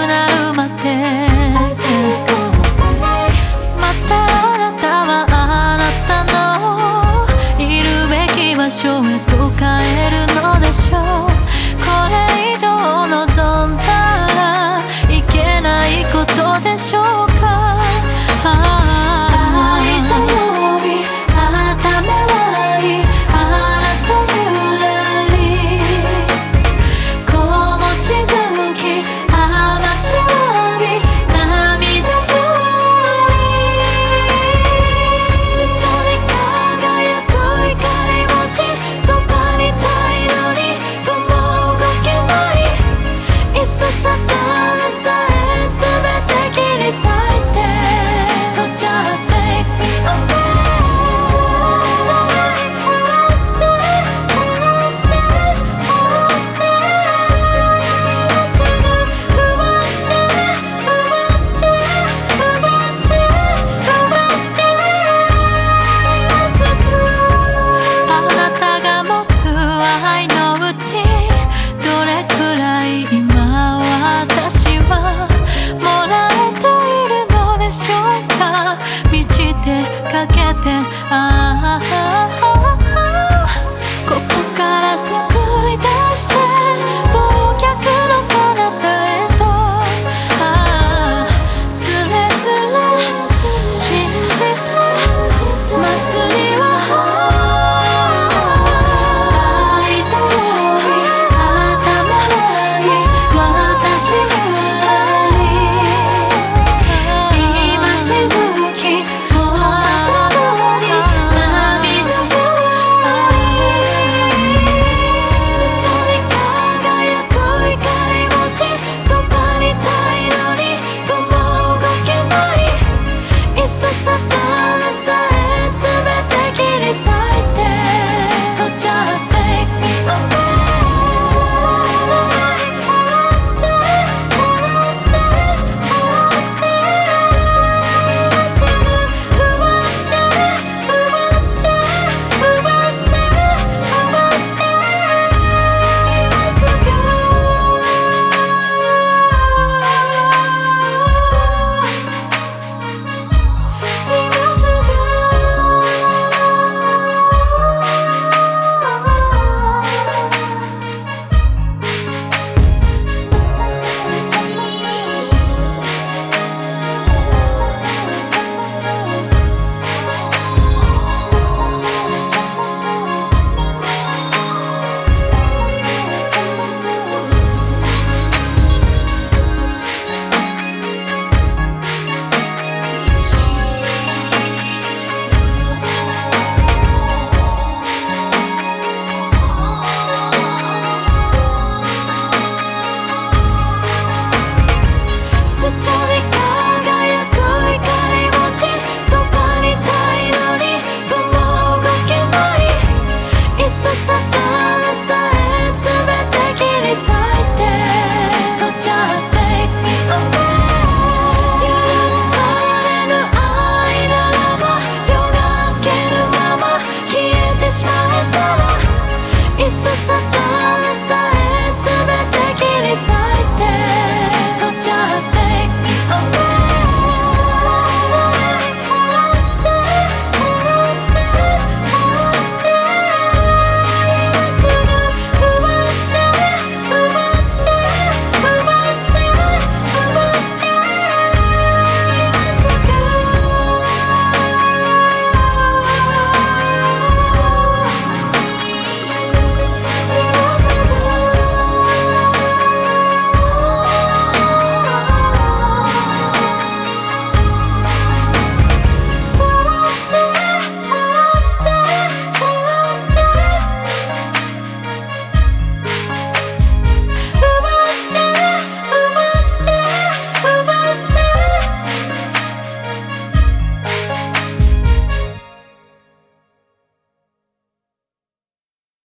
なるまでまたあなたはあなたのいるべき場所へと帰るのでしょう。これ以上望んだらいけないことでしょうか。愛と呼び温めはいいあなたゆらりこもちづきあまちわび涙ふり徐々に輝く光星そばにいたいのにとも動けないいっそさたれさえすべて切り裂いて So just take me awayあなたが持つ愛のうちどれくらい今私はもらえているのでしょうか。満ちて欠けてああ